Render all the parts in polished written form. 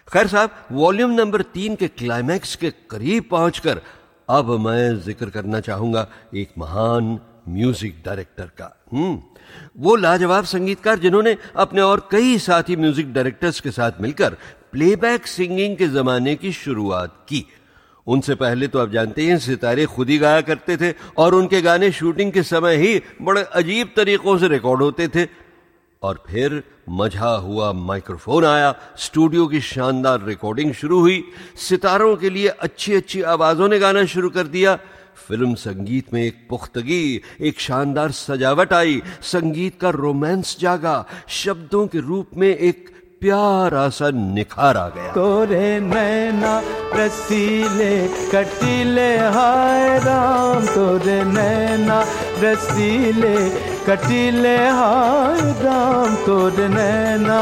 खैर साहब, volume number 3 के क्लाइमैक्स के करीब पहुंचकर अब मैं जिक्र करना चाहूंगा एक महान म्यूजिक डायरेक्टर का। वो लाजवाब संगीतकार जिन्होंने अपने और कई साथी म्यूजिक डायरेक्टर्स के साथ मिलकर प्लेबैक सिंगिंग के जमाने की शुरुआत की। उनसे पहले तो आप जानते हैं सितारे खुद ही गाया करते थे और उनके गाने शूटिंग के समय ही बड़े अजीब तरीकों से रिकॉर्ड होते थे। और फिर मझा हुआ माइक्रोफोन आया, स्टूडियो की शानदार रिकॉर्डिंग शुरू हुई, सितारों के लिए अच्छी अच्छी आवाजों ने गाना शुरू कर दिया। फिल्म संगीत में एक पुख्तगी, एक शानदार सजावट आई, संगीत का रोमांस जागा, शब्दों के रूप में एक प्यारा सा निखार आ गया। तोरे नैना रसीले कटीले हाय राम, तोरे नैना रसीले कटीले हाय राम, तोरे नैना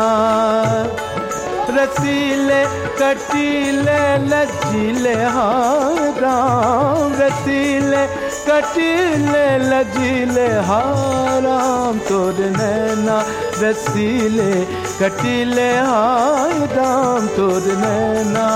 रसीले कटीले लजीले हाय राम, रसीले कटीले लजीले हाय राम, तोरे नैना रसीले कटीले हाय राम, तोरे नैना।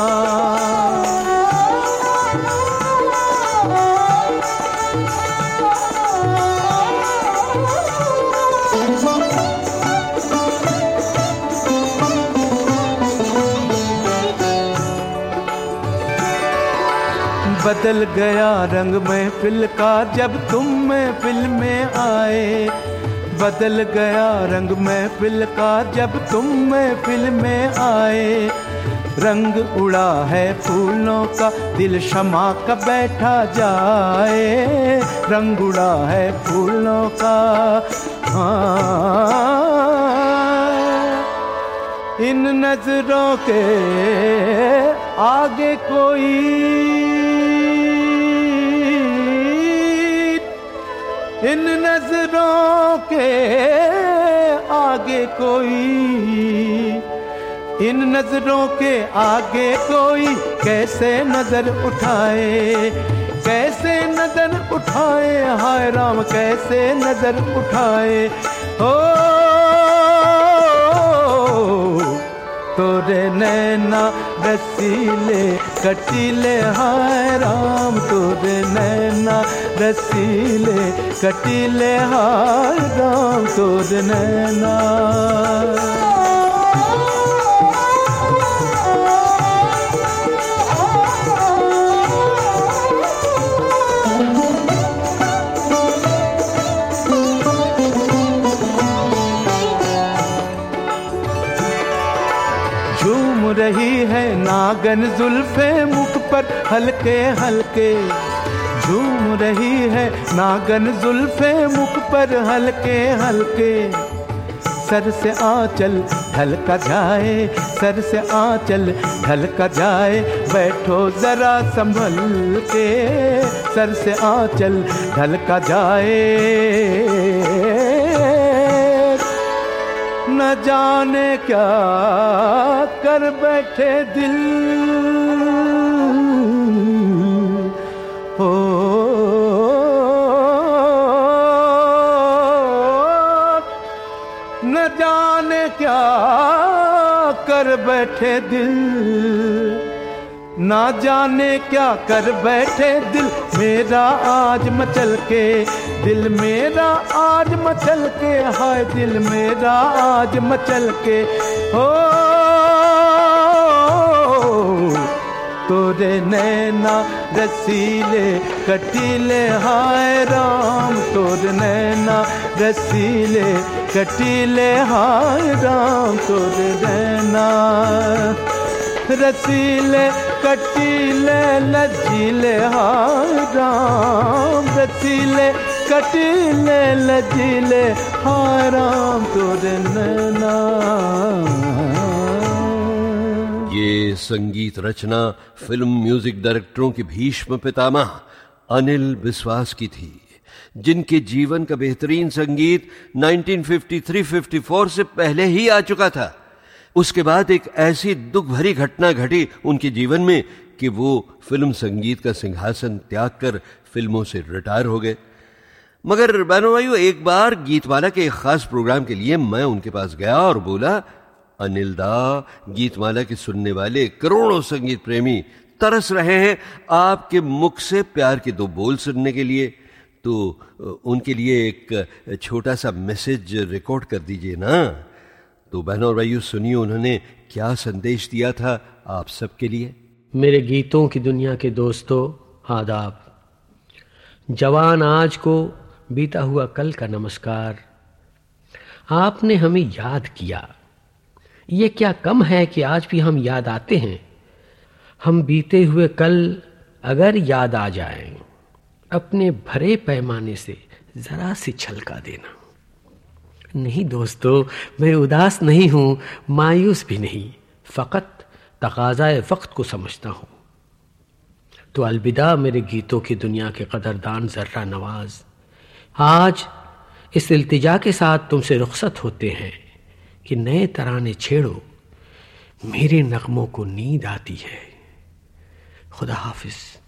बदल गया रंग महफिल का जब तुम महफिल में आए, बदल गया रंग महफिल का जब तुम महफिल में आए, रंग उड़ा है फूलों का दिल शमा का बैठा जाए, रंग उड़ा है फूलों का। इन नजरों के आगे कोई, इन नजरों के आगे कोई, इन नजरों के आगे कोई कैसे नजर उठाए, कैसे नजर उठाए हाय राम, कैसे नजर उठाए। हो तोरे नैना रसीले कटीले हाय राम, तोरे नैना रसीले कटीले हाय राम, तोरे नैना। रही है नागन जुल्फे मुख पर हल्के हल्के, झूम रही है नागन जुल्फे मुख पर हल्के हल्के, सर से आंचल ढलका जाए, सर से आंचल ढलका जाए, बैठो जरा संभल के, सर से आंचल ढलका जाए। न जाने क्या कर बैठे दिल, हो न जाने क्या कर बैठे दिल, ना जाने क्या कर बैठे दिल मेरा आज मचल के, दिल मेरा आज मचल के, हाय दिल मेरा आज मचल के। हो तोरे नैना रसीले कटीले हाय राम, तोरे नैना रसीले कटीले हाय राम, तोरे नैना रसीले कटीले लजीले हाय राम, रसीले कटीले लजीले हाय राम, तोरे नैना। ये संगीत रचना फिल्म म्यूजिक डायरेक्टरों के भीष्म पितामह अनिल बिस्वास की थी, जिनके जीवन का बेहतरीन संगीत 1953-54 से पहले ही आ चुका था। उसके बाद एक ऐसी दुख भरी घटना घटी उनके जीवन में कि वो फिल्म संगीत का सिंहासन त्याग कर फिल्मों से रिटायर हो गए। मगर बहनों भाइयों, एक बार गीतमाला के एक खास प्रोग्राम के लिए मैं उनके पास गया और बोला, अनिल दा, गीतमाला के सुनने वाले करोड़ों संगीत प्रेमी तरस रहे हैं आपके मुख से प्यार के दो बोल सुनने के लिए। तो उनके लिए एक छोटा सा मैसेज रिकॉर्ड कर दीजिए ना। तो बहनों और भाइयों, सुनिए उन्होंने क्या संदेश दिया था आप सबके लिए। मेरे गीतों की दुनिया के दोस्तों, आदाब। जवान आज को, बीता हुआ कल का नमस्कार। आपने हमें याद किया, ये क्या कम है कि आज भी हम याद आते हैं। हम बीते हुए कल अगर याद आ जाएं, अपने भरे पैमाने से जरा सी छलका देना। नहीं दोस्तों, मैं उदास नहीं हूं, मायूस भी नहीं, फकत तकाज़ाए वक्त को समझता हूं। तो अलविदा मेरे गीतों की दुनिया के कदरदान जर्रा नवाज। आज इस इल्तिजा के साथ तुमसे रुखसत होते हैं कि नए तराने छेड़ो, मेरे नगमों को नींद आती है। खुदा हाफिज।